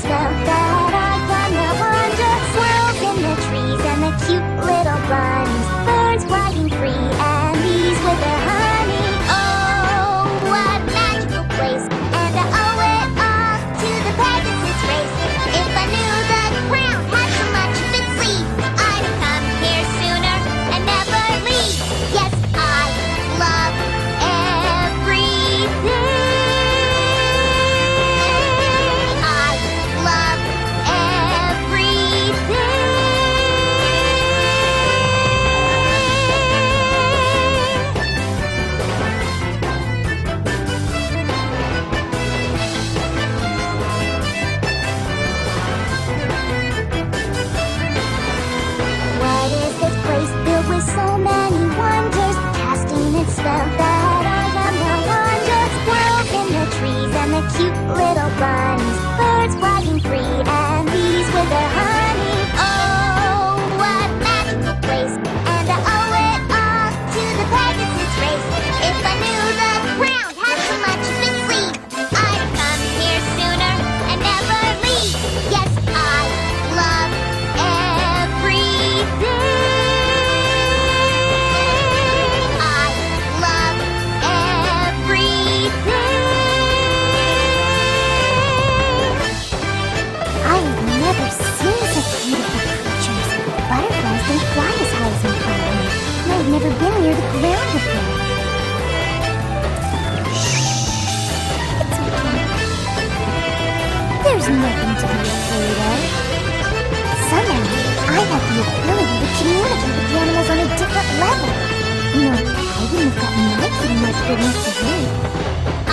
spell that I cannot wander. Swirls in the trees and the cute little bunnies. Birds flying free and bees with their honey. Oh, what a magical place. And I owe it all to the Pegasus race. If I knew the ground had so much of its sleeve, I'd have come here sooner and never leave. Yes, I love everything. I love everything. What is this place filled with so many wonders, casting its spell that I am no wonder? Squirrels in the trees and the cute little bunnies, birds flying free and bees with their honey. Oh, what a magical place, and I owe it all to the Pegasus race. If I knew the ground had so much of its sleeve, I'd have come here sooner and never leave. Yes, I love everything. I love everything. I've never seen such beautiful creatures. Butterflies don't fly as high as my plane. And I've never been near the ground before. It's okay. There's nothing to be afraid of. Somehow, I have the ability to communicate with the animals on a different level. You know, I wouldn't have gotten my kitty much good enough to do.